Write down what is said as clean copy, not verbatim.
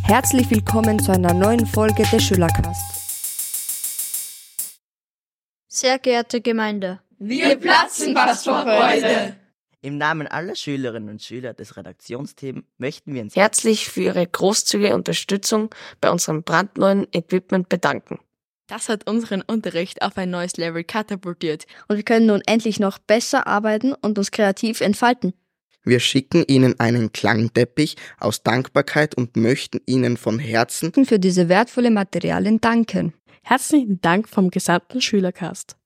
Herzlich willkommen zu einer neuen Folge des Schülercast. Sehr geehrte Gemeinde, wir platzen fast vor Freude. Im Namen aller Schülerinnen und Schüler des Redaktionsteams möchten wir uns herzlich für Ihre großzügige Unterstützung bei unserem brandneuen Equipment bedanken. Das hat unseren Unterricht auf ein neues Level katapultiert. Und wir können nun endlich noch besser arbeiten und uns kreativ entfalten. Wir schicken Ihnen einen Klangteppich aus Dankbarkeit und möchten Ihnen von Herzen für diese wertvollen Materialien danken. Herzlichen Dank vom gesamten Schülercast.